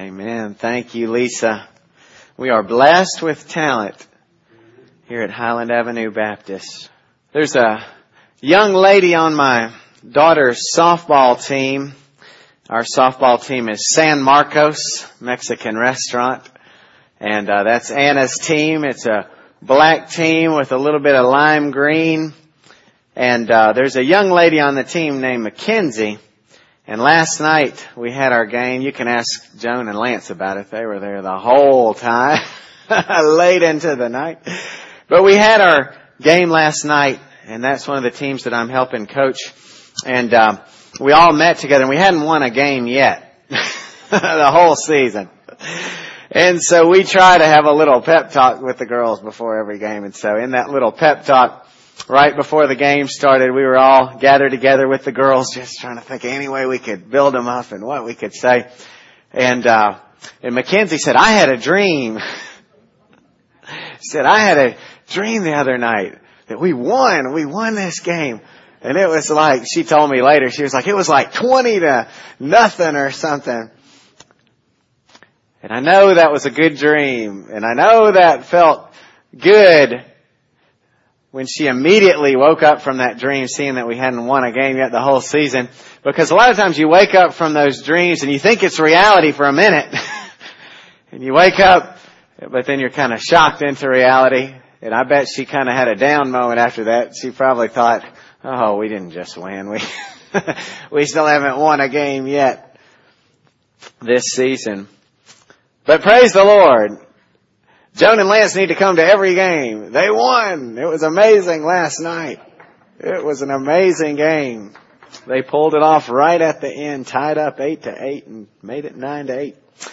Amen. Thank you, Lisa. We are blessed with talent here at Highland Avenue Baptist. There's a young lady on my daughter's softball team. Our softball team is San Marcos Mexican Restaurant. And that's Anna's team. It's a black team with a little bit of lime green. And there's a young lady on the team named Mackenzie. And last night we had our game. You can ask Joan and Lance about it. They were there the whole time, late into the night. But we had our game last night, and that's one of the teams that I'm helping coach. And we all met together, and we hadn't won a game yet the whole season. And so we try to have a little pep talk with the girls before every game. And so in that little pep talk, right before the game started, we were all gathered together with the girls, just trying to think of any way we could build them up and what we could say. And Mackenzie said, I had a dream. She said, I had a dream the other night that we won this game. And it was like, she told me later, she was like, it was like 20-0 or something. And I know that was a good dream. And I know that felt good when she immediately woke up from that dream, seeing that we hadn't won a game yet the whole season. Because a lot of times you wake up from those dreams and you think it's reality for a minute. And you wake up, but then you're kind of shocked into reality. And I bet she kind of had a down moment after that. She probably thought, oh, we didn't just win. We still haven't won a game yet this season. But praise the Lord. Joan and Lance need to come to every game. They won. It was amazing last night. It was an amazing game. They pulled it off right at the end, tied up 8-8 and made it 9-8.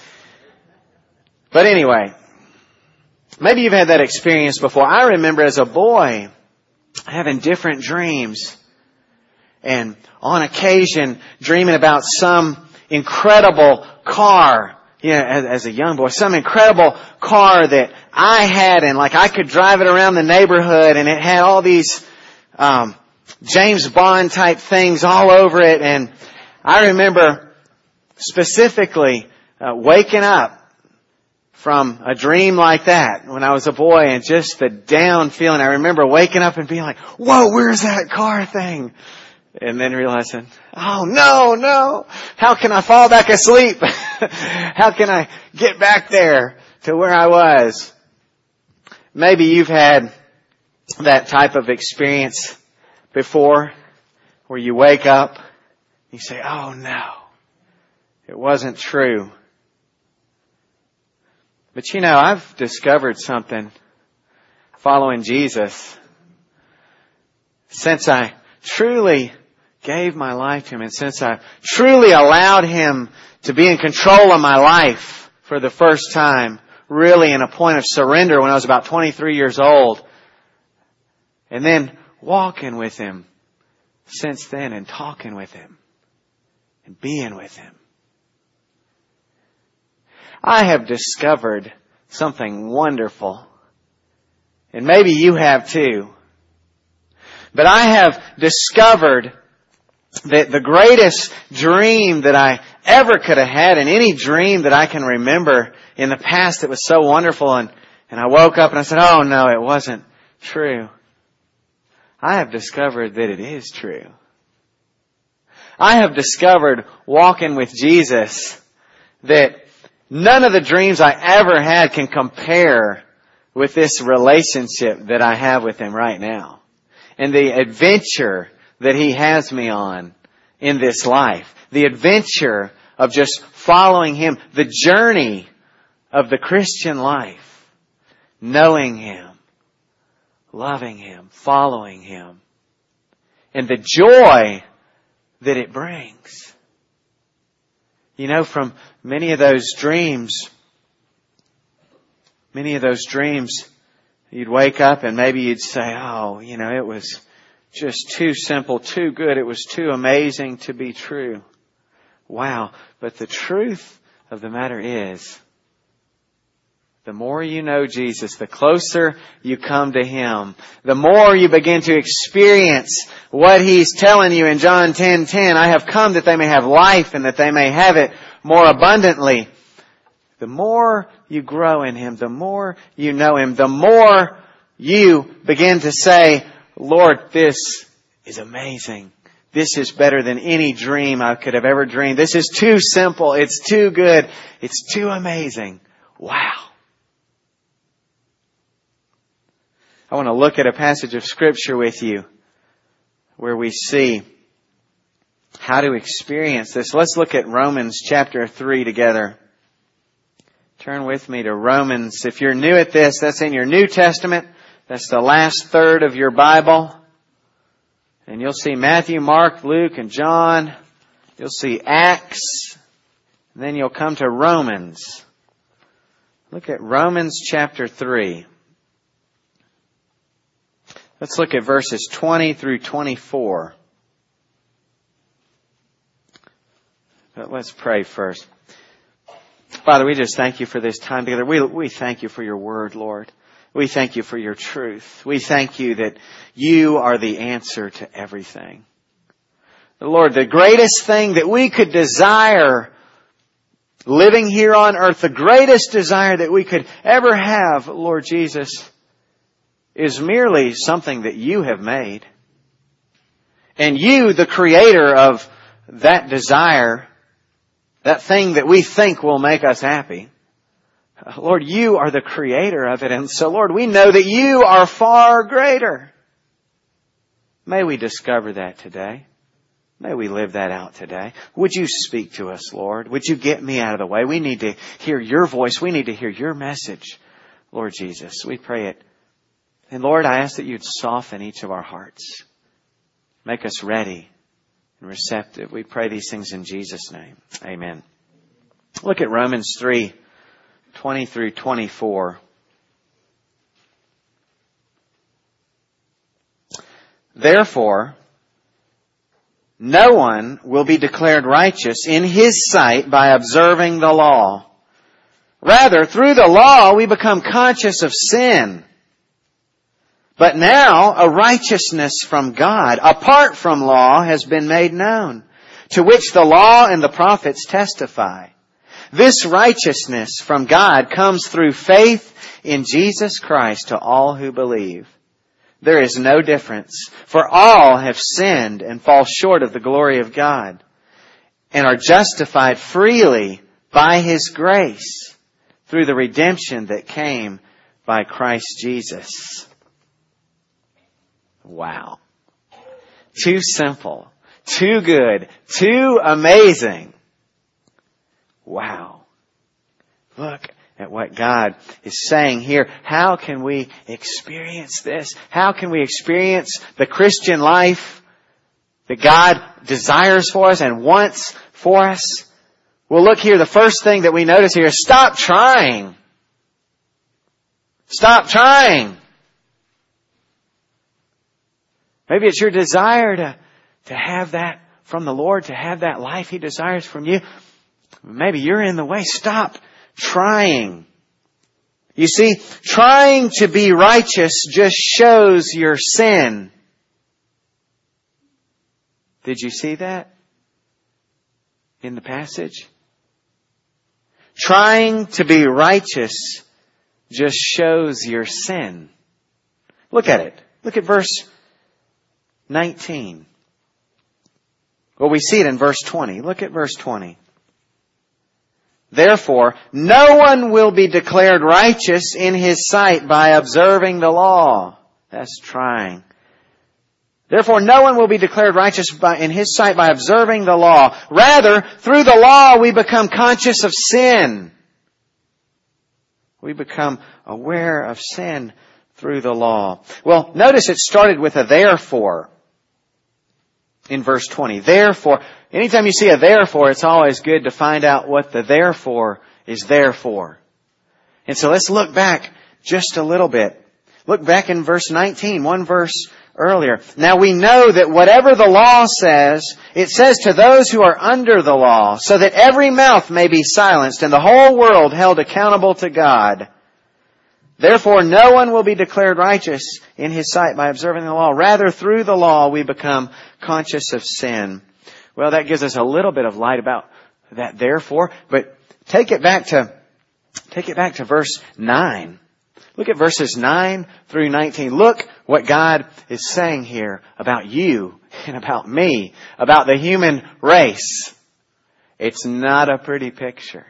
But anyway, maybe you've had that experience before. I remember as a boy having different dreams, and on occasion dreaming about some incredible car. As a young boy, some incredible car that I had, and like I could drive it around the neighborhood, and it had all these James Bond type things all over it. And I remember specifically waking up from a dream like that when I was a boy, and just the down feeling. I remember waking up and being like, whoa, where's that car thing? And then realizing, oh, no, how can I fall back asleep? How can I get back there to where I was? Maybe you've had that type of experience before, where you wake up, you say, oh no, it wasn't true. But I've discovered something following Jesus. Since I truly gave my life to Him, and since I truly allowed Him to be in control of my life for the first time, really in a point of surrender when I was about 23 years old, and then walking with Him since then, and talking with Him and being with Him, I have discovered something wonderful. And maybe you have too. But I have discovered that the greatest dream that I ever could have had, and any dream that I can remember in the past that was so wonderful, and I woke up and I said, oh no, it wasn't true. I have discovered that it is true. I have discovered, walking with Jesus, that none of the dreams I ever had can compare with this relationship that I have with Him right now, and the adventure that He has me on in this life. The adventure of just following Him. The journey of the Christian life. Knowing Him. Loving Him. Following Him. And the joy that it brings. From many of those dreams, you'd wake up and maybe you'd say, oh, it was just too simple, too good. It was too amazing to be true. Wow. But the truth of the matter is, the more you know Jesus, the closer you come to Him, the more you begin to experience what He's telling you in John 10:10. I have come that they may have life, and that they may have it more abundantly. The more you grow in Him, the more you know Him, the more you begin to say, Lord, this is amazing. This is better than any dream I could have ever dreamed. This is too simple. It's too good. It's too amazing. Wow. I want to look at a passage of Scripture with you where we see how to experience this. Let's look at Romans chapter 3 together. Turn with me to Romans. If you're new at this, that's in your New Testament. That's the last third of your Bible. And you'll see Matthew, Mark, Luke, and John. You'll see Acts. And then you'll come to Romans. Look at Romans chapter 3. Let's look at verses 20 through 24. But let's pray first. Father, we just thank You for this time together. We thank You for Your word, Lord. We thank You for Your truth. We thank You that You are the answer to everything. Lord, the greatest thing that we could desire living here on earth, the greatest desire that we could ever have, Lord Jesus, is merely something that You have made. And You, the creator of that desire, that thing that we think will make us happy, Lord, You are the creator of it. And so, Lord, we know that You are far greater. May we discover that today. May we live that out today. Would You speak to us, Lord? Would You get me out of the way? We need to hear Your voice. We need to hear Your message, Lord Jesus. We pray it. And Lord, I ask that You'd soften each of our hearts. Make us ready and receptive. We pray these things in Jesus' name. Amen. Look at Romans 3, 20 through 24. Therefore, no one will be declared righteous in his sight by observing the law. Rather, through the law, we become conscious of sin. But now, a righteousness from God, apart from law, has been made known, to which the law and the prophets testify. This righteousness from God comes through faith in Jesus Christ to all who believe. There is no difference, for all have sinned and fall short of the glory of God, and are justified freely by His grace through the redemption that came by Christ Jesus. Wow. Too simple, too good, too amazing. Wow. Look at what God is saying here. How can we experience this? How can we experience the Christian life that God desires for us and wants for us? Well, look here. The first thing that we notice here is stop trying. Stop trying. Maybe it's your desire to have that from the Lord, to have that life He desires from you. Maybe you're in the way. Stop trying. You see, trying to be righteous just shows your sin. Did you see that in the passage? Trying to be righteous just shows your sin. Look at it. Look at verse 19. Well, we see it in verse 20. Look at verse 20. Therefore, no one will be declared righteous in his sight by observing the law. That's trying. Therefore, no one will be declared righteous in his sight by observing the law. Rather, through the law, we become conscious of sin. We become aware of sin through the law. Well, notice it started with a therefore in verse 20. Therefore, anytime you see a therefore, it's always good to find out what the therefore is there for. And so let's look back just a little bit. Look back in verse 19, one verse earlier. Now we know that whatever the law says, it says to those who are under the law, so that every mouth may be silenced and the whole world held accountable to God. Therefore, no one will be declared righteous in his sight by observing the law. Rather, through the law, we become conscious of sin. Well, that gives us a little bit of light about that therefore. But take it back to Take it back to verse 9. Look at verses 9 through 19. Look what God is saying here about you and about me, about the human race. It's not a pretty picture.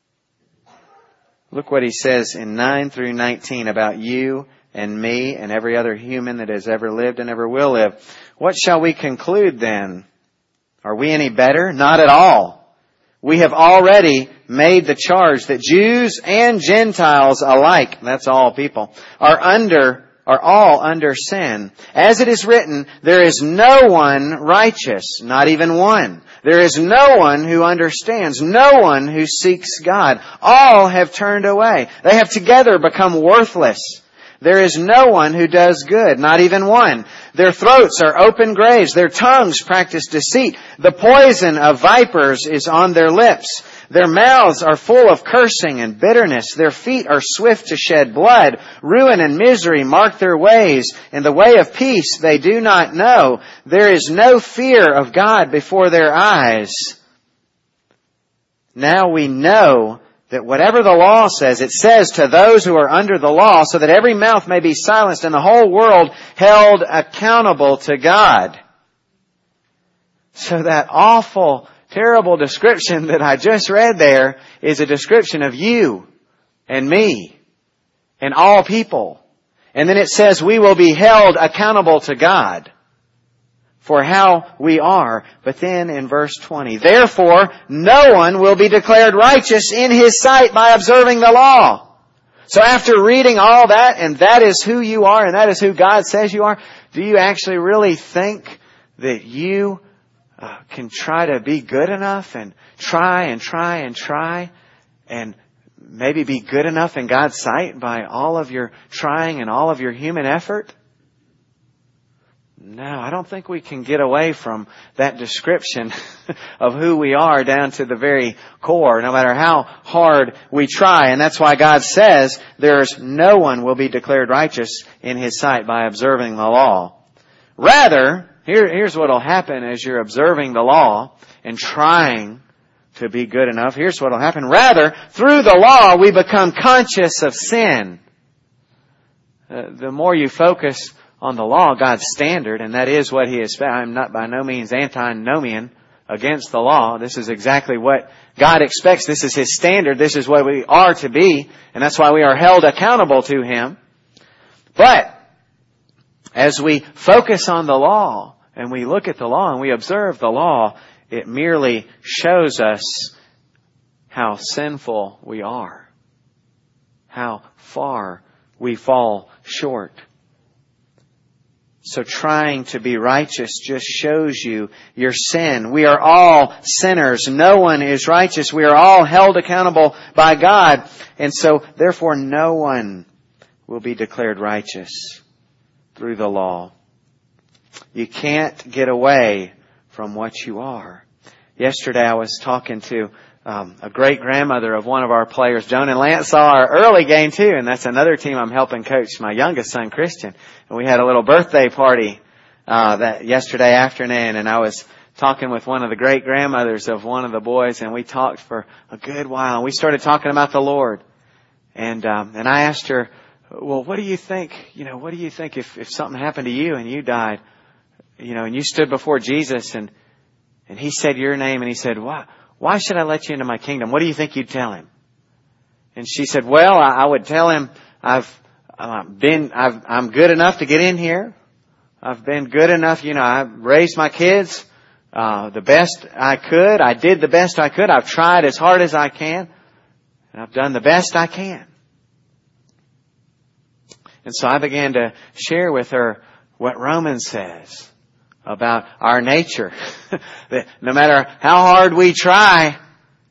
Look what He says in 9 through 19 about you and me and every other human that has ever lived and ever will live. What shall we conclude then? Are we any better? Not at all. We have already made the charge that Jews and Gentiles alike, that's all people, are all under sin. As it is written, there is no one righteous, not even one. There is no one who understands, no one who seeks God. All have turned away. They have together become worthless. There is no one who does good, not even one. Their throats are open graves. Their tongues practice deceit. The poison of vipers is on their lips. Their mouths are full of cursing and bitterness. Their feet are swift to shed blood. Ruin and misery mark their ways. In the way of peace they do not know. There is no fear of God before their eyes. Now we know that whatever the law says, it says to those who are under the law, so that every mouth may be silenced and the whole world held accountable to God. So that awful, terrible description that I just read there is a description of you and me and all people. And then it says we will be held accountable to God for how we are. But then in verse 20, therefore no one will be declared righteous in His sight by observing the law. So after reading all that, and that is who you are, and that is who God says you are, do you actually really think that you can try to be good enough and try and maybe be good enough in God's sight by all of your trying and all of your human effort? No, I don't think we can get away from that description of who we are down to the very core, no matter how hard we try. And that's why God says there's no one will be declared righteous in His sight by observing the law. Rather, here's what will happen as you're observing the law and trying to be good enough. Here's what will happen. Rather, through the law, we become conscious of sin. The more you focus on the law, God's standard, and that is what He is. I'm not by no means antinomian against the law. This is exactly what God expects. This is His standard. This is what we are to be, and that's why we are held accountable to Him. But as we focus on the law, and we look at the law, and we observe the law, it merely shows us how sinful we are, how far we fall short. So trying to be righteous just shows you your sin. We are all sinners. No one is righteous. We are all held accountable by God. And so, therefore, no one will be declared righteous through the law. You can't get away from what you are. Yesterday I was talking to a great-grandmother of one of our players. Joan and Lance saw our early game too, and that's another team I'm helping coach, my youngest son, Christian. And we had a little birthday party that yesterday afternoon, and I was talking with one of the great-grandmothers of one of the boys, and we talked for a good while. And we started talking about the Lord. And I asked her, well, what do you think, what do you think if something happened to you and you died, and you stood before Jesus and He said your name and He said, why should I let you into my kingdom? What do you think you'd tell Him? And she said, well, I would tell Him I'm good enough to get in here. I've been good enough. I've raised my kids, the best I could. I did the best I could. I've tried as hard as I can, and I've done the best I can. And so I began to share with her what Romans says about our nature. That no matter how hard we try,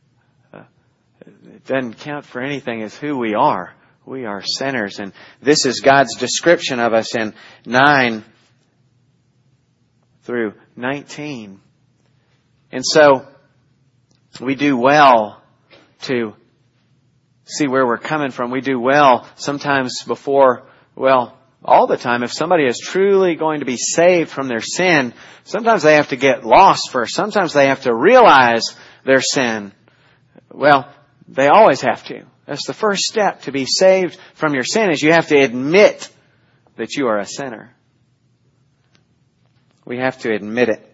it doesn't count for anything. It's who we are. We are sinners. And this is God's description of us in 9 through 19. And so we do well to see where we're coming from. We do well sometimes all the time. If somebody is truly going to be saved from their sin, sometimes they have to get lost first. Sometimes they have to realize their sin. Well, they always have to. That's the first step to be saved from your sin, is you have to admit that you are a sinner. We have to admit it.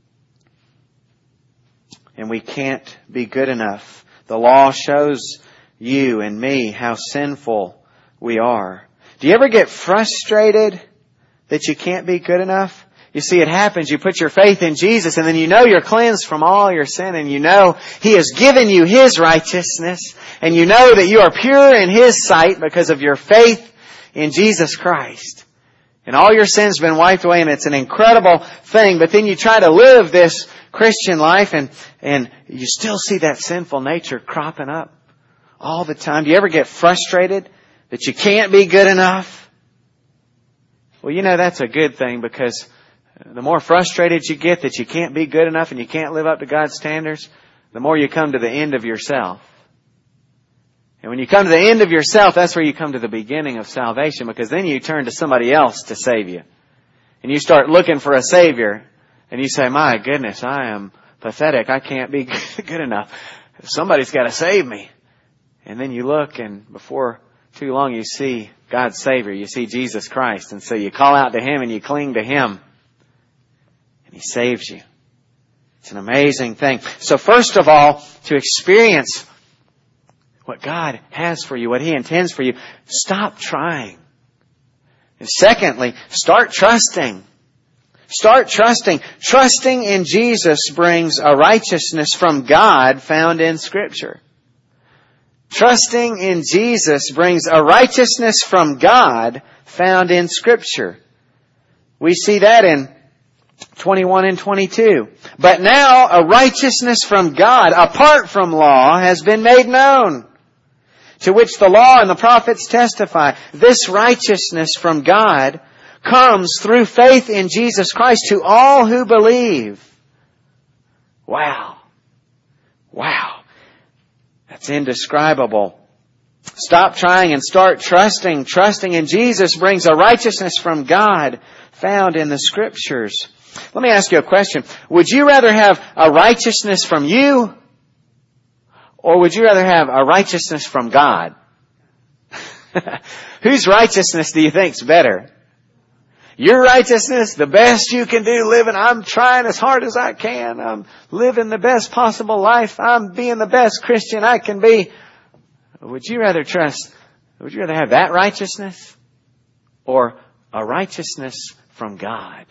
And we can't be good enough. The law shows you and me how sinful we are. Do you ever get frustrated that you can't be good enough? You see, it happens. You put your faith in Jesus, and then you know you're cleansed from all your sin, and you know He has given you His righteousness, and you know that you are pure in His sight because of your faith in Jesus Christ. And all your sins have been wiped away, and it's an incredible thing. But then you try to live this Christian life, and you still see that sinful nature cropping up all the time. Do you ever get frustrated that you can't be good enough? Well, you know that's a good thing, because the more frustrated you get that you can't be good enough and you can't live up to God's standards, the more you come to the end of yourself. And when you come to the end of yourself, that's where you come to the beginning of salvation, because then you turn to somebody else to save you. And you start looking for a Savior, and you say, my goodness, I am pathetic. I can't be good enough. Somebody's got to save me. And then you look, and before too long you see God's Savior. You see Jesus Christ. And so you call out to Him and you cling to Him. And He saves you. It's an amazing thing. So first of all, to experience what God has for you, what He intends for you, stop trying. And secondly, start trusting. Start trusting. Trusting in Jesus brings a righteousness from God found in Scripture. Trusting in Jesus brings a righteousness from God found in Scripture. We see that in 21 and 22. But now a righteousness from God, apart from law, has been made known, to which the law and the prophets testify. This righteousness from God comes through faith in Jesus Christ to all who believe. Wow. Wow. That's indescribable. Stop trying and start trusting. Trusting in Jesus brings a righteousness from God found in the Scriptures. Let me ask you a question. Would you rather have a righteousness from you, or would you rather have a righteousness from God? Whose righteousness do you think is better? Your righteousness, the best you can do living. I'm trying as hard as I can. I'm living the best possible life. I'm being the best Christian I can be. Would you rather have that righteousness, or a righteousness from God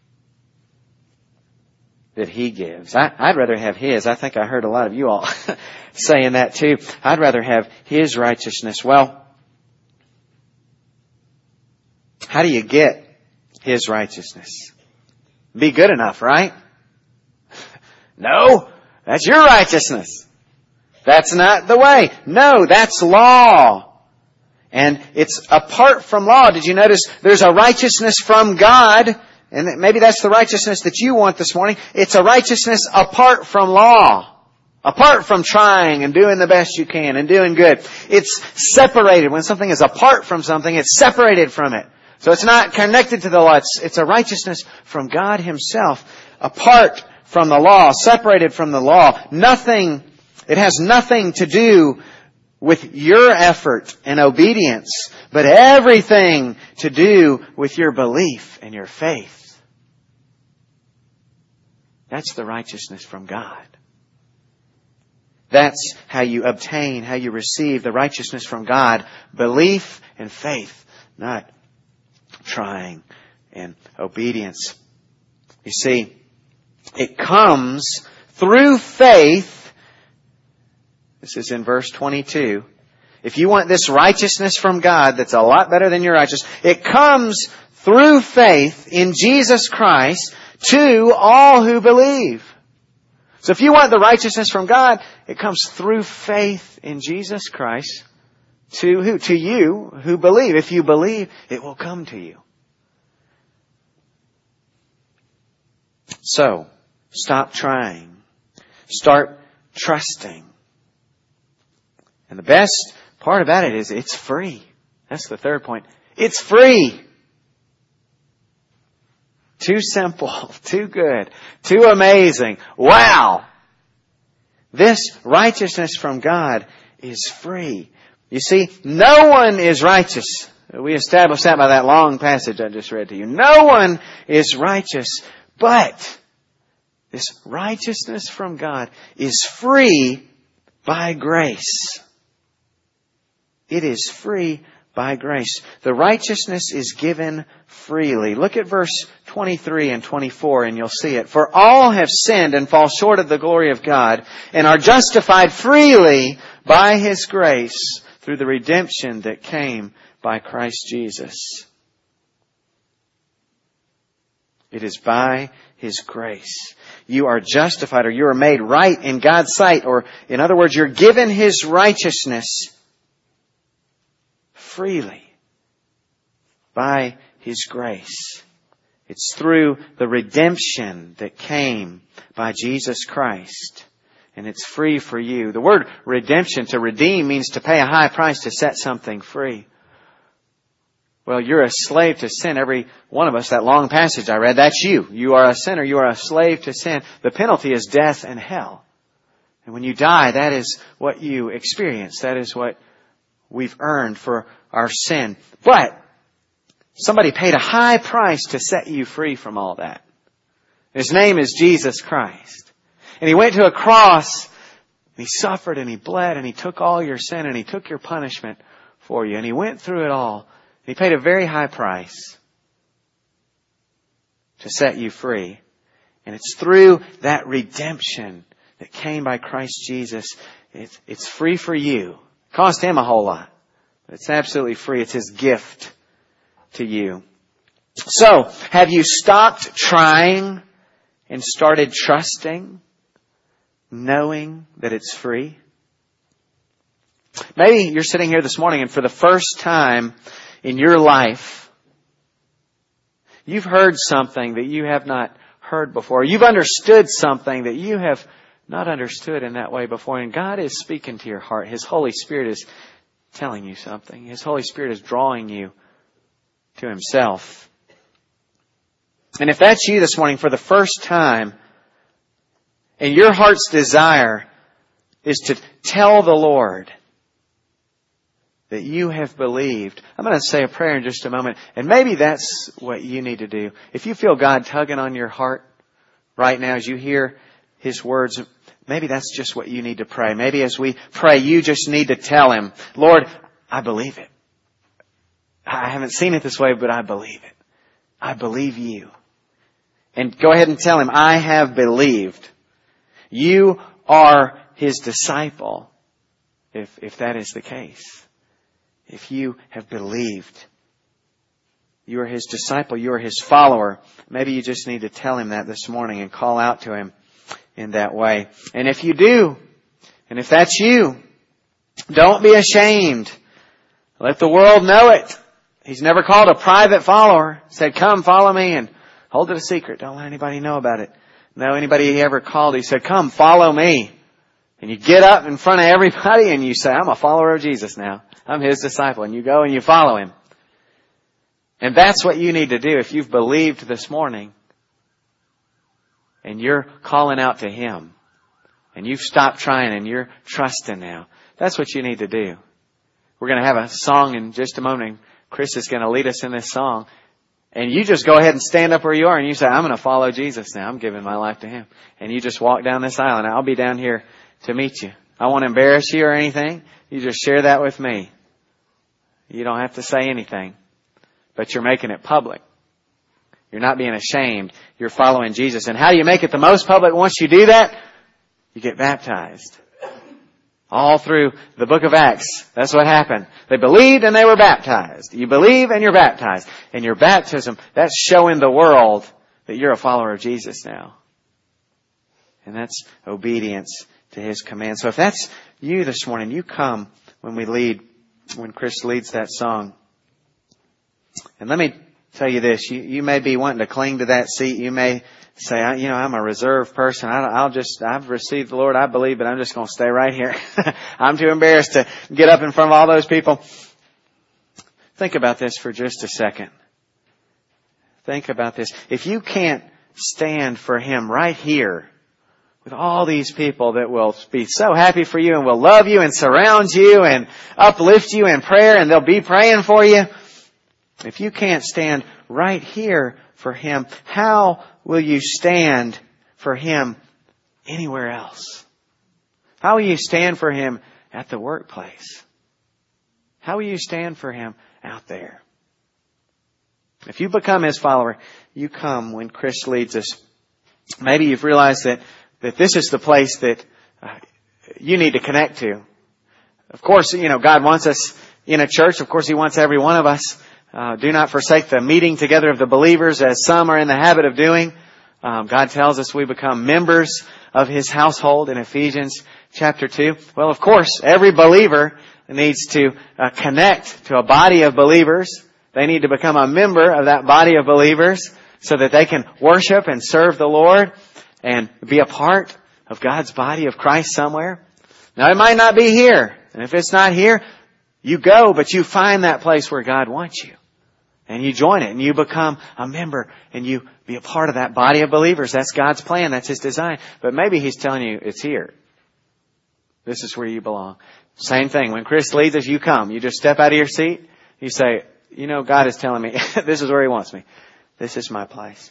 that He gives? I'd rather have His. I think I heard a lot of you all saying that too. I'd rather have His righteousness. Well, how do you get His righteousness? Be good enough, right? No, that's your righteousness. That's not the way. No, that's law. And it's apart from law. Did you notice there's a righteousness from God? And maybe that's the righteousness that you want this morning. It's a righteousness apart from law. Apart from trying and doing the best you can and doing good. It's separated. When something is apart from something, it's separated from it. So it's not connected to the law. It's a righteousness from God Himself. Apart from the law. Separated from the law. It has nothing to do with your effort and obedience, but everything to do with your belief and your faith. That's the righteousness from God. That's how you obtain, how you receive the righteousness from God. Belief and faith, not trying and obedience. You see, it comes through faith. This is in verse 22. If you want this righteousness from God that's a lot better than your righteousness, it comes through faith in Jesus Christ to all who believe. So if you want the righteousness from God, it comes through faith in Jesus Christ to who? To you who believe. If you believe, it will come to you. So, stop trying. Start trusting. And the best part about it is it's free. That's the third point. It's free. Too simple, too good, too amazing. Wow! This righteousness from God is free. You see, no one is righteous. We established that by that long passage I just read to you. No one is righteous, but this righteousness from God is free by grace. It is free by grace. The righteousness is given freely. Look at verse 23 and 24 and you'll see it. For all have sinned and fall short of the glory of God and are justified freely by His grace through the redemption that came by Christ Jesus. It is by His grace. You are justified, or you are made right in God's sight, or in other words, you're given His righteousness freely by His grace. It's through the redemption that came by Jesus Christ. And it's free for you. The word redemption, to redeem, means to pay a high price to set something free. Well, you're a slave to sin. Every one of us, that long passage I read, that's you. You are a sinner. You are a slave to sin. The penalty is death and hell. And when you die, that is what you experience. That is what we've earned for our sin. But somebody paid a high price to set you free from all that. His name is Jesus Christ. And He went to a cross, and He suffered, and He bled, and He took all your sin, and He took your punishment for you. And He went through it all. And He paid a very high price to set you free. And it's through that redemption that came by Christ Jesus. It's free for you. It cost Him a whole lot. But it's absolutely free. It's His gift to you. So, have you stopped trying and started trusting? Knowing that it's free? Maybe you're sitting here this morning and for the first time in your life, you've heard something that you have not heard before. You've understood something that you have not understood in that way before. And God is speaking to your heart. His Holy Spirit is telling you something. His Holy Spirit is drawing you to Himself. And if that's you this morning for the first time, and your heart's desire is to tell the Lord that you have believed, I'm going to say a prayer in just a moment. And maybe that's what you need to do. If you feel God tugging on your heart right now as you hear His words, maybe that's just what you need to pray. Maybe as we pray, you just need to tell Him, Lord, I believe it. I haven't seen it this way, but I believe it. I believe You. And go ahead and tell Him, I have believed. You are His disciple, if that is the case. If you have believed, you are His disciple, you are His follower. Maybe you just need to tell Him that this morning and call out to Him in that way. And if you do, and if that's you, don't be ashamed. Let the world know it. He's never called a private follower. He said, come, follow me, and hold it a secret. Don't let anybody know about it. No, anybody He ever called, He said, come, follow me. And you get up in front of everybody and you say, I'm a follower of Jesus now. I'm His disciple. And you go and you follow Him. And that's what you need to do if you've believed this morning and you're calling out to Him and you've stopped trying and you're trusting now. That's what you need to do. We're going to have a song in just a moment. Chris is going to lead us in this song. And you just go ahead and stand up where you are and you say, I'm going to follow Jesus now. I'm giving my life to Him. And you just walk down this aisle and I'll be down here to meet you. I won't embarrass you or anything. You just share that with me. You don't have to say anything. But you're making it public. You're not being ashamed. You're following Jesus. And how do you make it the most public once you do that? You get baptized. All through the book of Acts, that's what happened. They believed and they were baptized. You believe and you're baptized. And your baptism, that's showing the world that you're a follower of Jesus now. And that's obedience to His command. So if that's you this morning, you come when Chris leads that song. And let me tell you this, you may be wanting to cling to that seat. You may say, I'm a reserved person. I've received the Lord. I believe, but I'm just going to stay right here. I'm too embarrassed to get up in front of all those people. Think about this for just a second. Think about this. If you can't stand for Him right here with all these people that will be so happy for you and will love you and surround you and uplift you in prayer, and they'll be praying for you. If you can't stand right here for Him, how will you stand for Him anywhere else? How will you stand for Him at the workplace? How will you stand for Him out there? If you become His follower, you come when Chris leads us. Maybe you've realized that this is the place that you need to connect to. Of course, God wants us in a church. Of course, He wants every one of us. Do not forsake the meeting together of the believers, as some are in the habit of doing. God tells us we become members of His household in Ephesians chapter 2. Well, of course, every believer needs to connect to a body of believers. They need to become a member of that body of believers so that they can worship and serve the Lord and be a part of God's body of Christ somewhere. Now, it might not be here. And if it's not here, you go, but you find that place where God wants you. And you join it and you become a member and you be a part of that body of believers. That's God's plan. That's His design. But maybe He's telling you it's here. This is where you belong. Same thing. When Chris leads us, you come. You just step out of your seat. You say, God is telling me this is where He wants me. This is my place.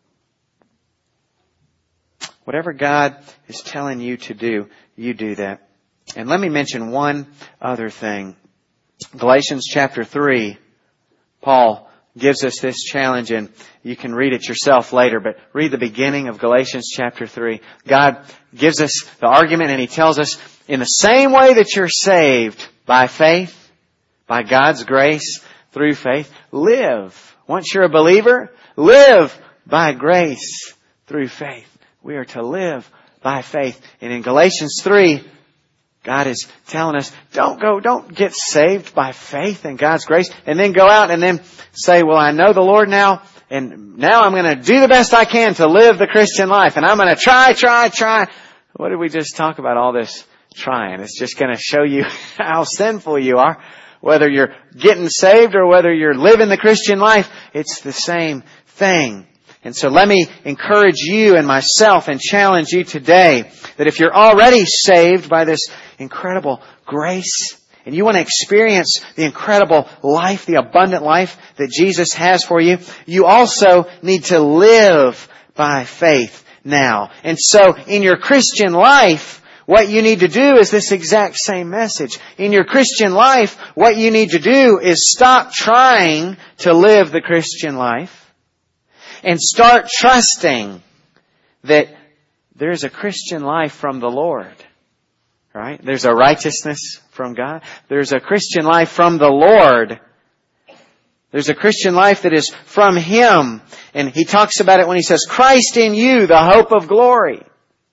Whatever God is telling you to do, you do that. And let me mention one other thing. Galatians chapter 3, Paul gives us this challenge, and you can read it yourself later, but read the beginning of Galatians chapter 3. God gives us the argument, and He tells us, in the same way that you're saved by faith, by God's grace, through faith, live. Once you're a believer, live by grace through faith. We are to live by faith. And in Galatians 3, God is telling us, don't get saved by faith and God's grace and then go out and then say, well, I know the Lord now, and now I'm going to do the best I can to live the Christian life, and I'm going to try. What did we just talk about all this trying? It's just going to show you how sinful you are. Whether you're getting saved or whether you're living the Christian life, it's the same thing. And so let me encourage you and myself and challenge you today that if you're already saved by this incredible grace and you want to experience the incredible life, the abundant life that Jesus has for you, you also need to live by faith now. And so in your Christian life, what you need to do is this exact same message. In your Christian life, what you need to do is stop trying to live the Christian life and start trusting that there's a Christian life from the Lord. Right? There's a righteousness from God. There's a Christian life from the Lord. There's a Christian life that is from Him. And he talks about it when he says, Christ in you, the hope of glory.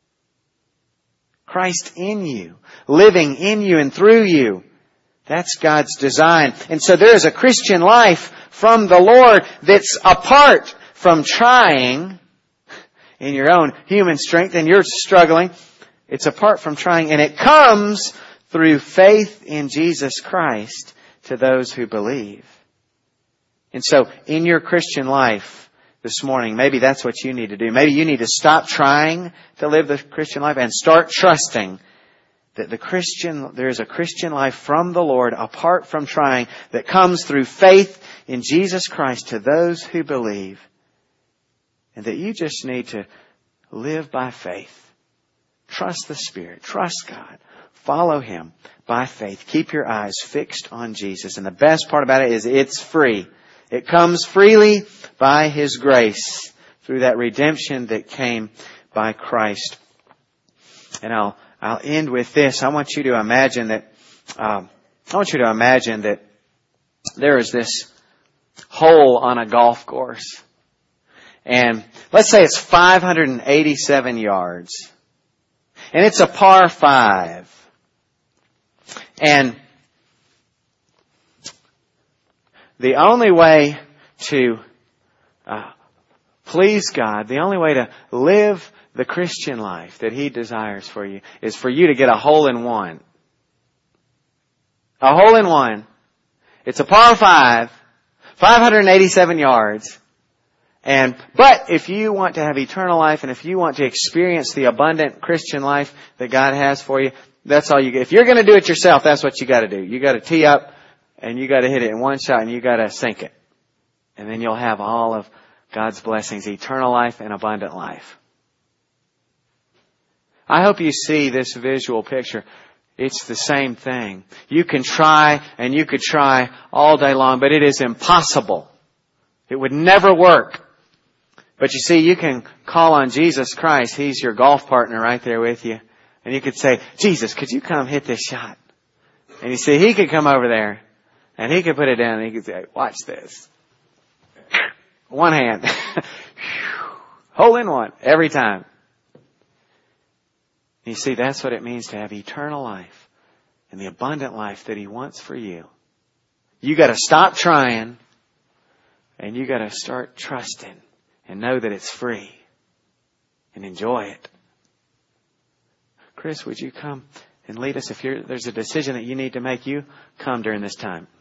Christ in you, living in you and through you. That's God's design. And so there is a Christian life from the Lord that's apart from trying in your own human strength, and you're struggling. It's apart from trying, and it comes through faith in Jesus Christ to those who believe. And so in your Christian life this morning, maybe that's what you need to do. Maybe you need to stop trying to live the Christian life and start trusting that there is a Christian life from the Lord apart from trying that comes through faith in Jesus Christ to those who believe. And that you just need to live by faith. Trust the Spirit. Trust God. Follow Him by faith. Keep your eyes fixed on Jesus. And the best part about it is it's free. It comes freely by His grace through that redemption that came by Christ. And I'll end with this. I want you to imagine that there is this hole on a golf course. And let's say it's 587 yards. And it's a par 5. And the only way to please God, the only way to live the Christian life that He desires for you is for you to get a hole in one. A hole in one. It's a par 5, 587 yards. But if you want to have eternal life and if you want to experience the abundant Christian life that God has for you, that's all you get. If you're going to do it yourself, that's what you got to do. You got to tee up and you got to hit it in one shot and you got to sink it. And then you'll have all of God's blessings, eternal life and abundant life. I hope you see this visual picture. It's the same thing. You can try and you could try all day long, but it is impossible. It would never work. But you see, you can call on Jesus Christ. He's your golf partner right there with you. And you could say, Jesus, could you come hit this shot? And you see, He could come over there and He could put it down and He could say, watch this. One hand. Hole in one every time. You see, that's what it means to have eternal life and the abundant life that He wants for you. You got to stop trying and you got to start trusting and know that it's free and enjoy it. Chris, would you come and lead us? If there's a decision that you need to make, you come during this time.